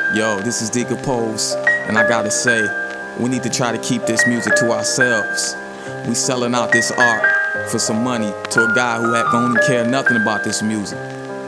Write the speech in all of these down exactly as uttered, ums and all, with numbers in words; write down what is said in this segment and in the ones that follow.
Yo, this is Decompose, and I gotta say, we need to try to keep this music to ourselves. We selling out this art for some money to a guy who don't even care nothing about this music.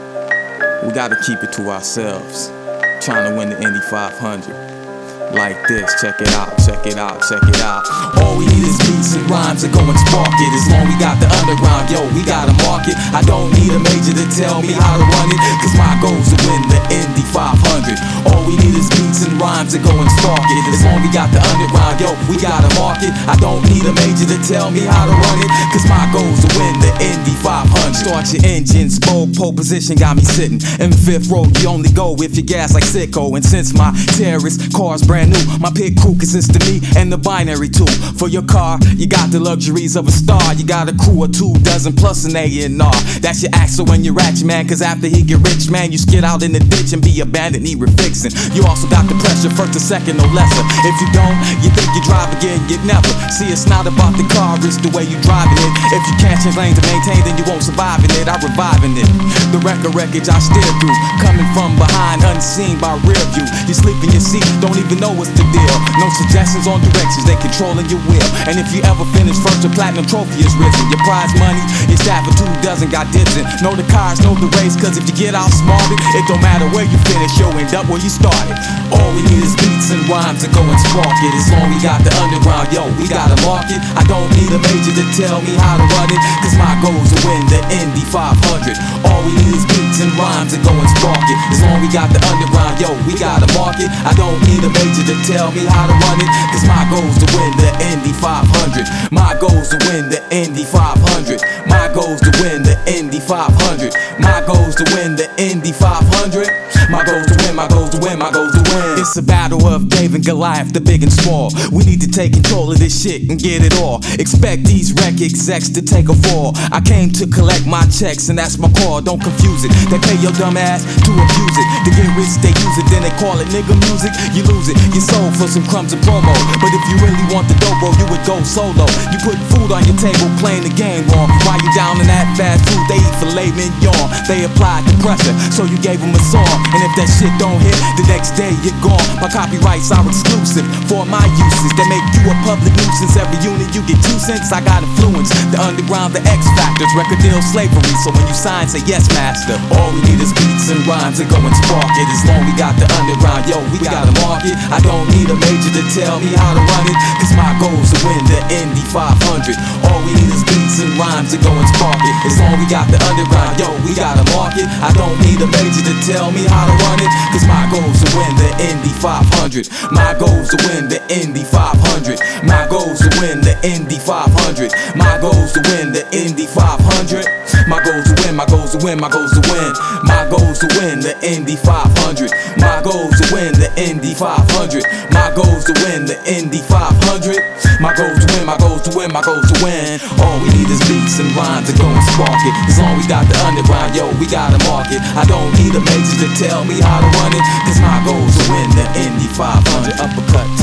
We gotta keep it to ourselves, trying to win the Indy five hundred. Like this, check it out, check it out, check it out. All we need is beats and rhymes to go and spark it. As long we got the underground, yo, we gotta market. I don't need a major to tell me how to run it, cause my goal's to win the Indy five hundred. All we need is beats and rhymes to go and spark it. As long we got the underground, yo, we gotta market. I don't need a major to tell me how to run it, cause my goal's to win the Indy five hundred. Start your engines, bold pole position got me sitting in the fifth row. You only go if you gas like sicko. And since my terrorist car's brand new, my pit crew consists of me and the binary tool. For your car, you got the luxuries of a star. You got a crew of two dozen plus an A and R. That's your axle when you're at your man, cause after he get rich, man, you skid out in the ditch and be abandoned, need refixing. You also got the pressure, first to second, no lesser. If you don't, you think you drive again, you'd never. See, it's not about the car, it's the way you driving it. If you can't change lane to maintain, then you won't survive in it. I'm reviving it. The record wreckage I steer through, coming from behind, unseen by rear view. You sleep in your seat, don't even know what's the deal. No suggestions on directions, they controlling your will. And if you ever finish first, a platinum trophy is risen. Your prize money, your staff of two dozen got dibs in. Know the cars, know the race, cause if you get outsmarted, it don't matter where you finish, you'll end up where you started. All we need is beats and rhymes to go and spark it. As long we got the underground, yo, we gotta market. I don't need a major to tell me how to run it, cause my goal's to win the Indy five hundred. All we need is beats and rhymes to go and spark it. As long we got the underground, yo, we gotta market. I don't need a major to tell me how to run it, cause my goal's to win the Indy five hundred. My goal's to win the Indy five hundred. My goal's to win the Indy five hundred. My goal's to win the Indy five hundred. My goal's to win, my goal's to win, my goal's to win. It's a battle of Dave and Goliath, the big and small. We need to take control of this shit and get it all. Expect these rec execs to take a fall. I came to collect my checks and that's my call, don't confuse it. They pay your dumb ass to abuse it. To get rich they use it, then they call it nigga music. You lose it, you sold for some crumbs and promo. But if you really want the dough, bro, you would go solo. You put food on your table, playing the game wrong. While you down in that fast food, they eat filet mignon. They applied the pressure, so you gave them a song. And if that shit don't hit, the next day you're gone. My copyrights are exclusive for my uses. They make you a public nuisance. Every unit you get two cents. I got influence, the underground, the X Factors. Record deal slavery, so when you sign, say yes, master. All we need is beats and rhymes to go and spark it. As long we got the underground, yo, we gotta market. I don't need a major to tell me how to run it, cause my goal's to win the Indy five hundred. All we need is beats and rhymes to go and spark it. As long we got the underground, yo, we gotta market. I don't need a major to tell me how to run it, cause my goal's to win the Indy five hundred. My goal's to win the Indy five hundred. My goal's to win the Indy five hundred. My goal's to win the Indy five hundred. My goal's to win, my goal's to win, my goal's to win. My goal's to win the Indy five hundred. My goal's to win the Indy five hundred. My goal's to win the Indy five hundred. My goal's to win, my goal's to win, my goal's to win. All we need is beats and rhymes to go and spark it. As long we got the underground, yo, we gotta market. I don't need a major to tell me how to run it, cause my goal's to win the Indy five hundred. Uppercut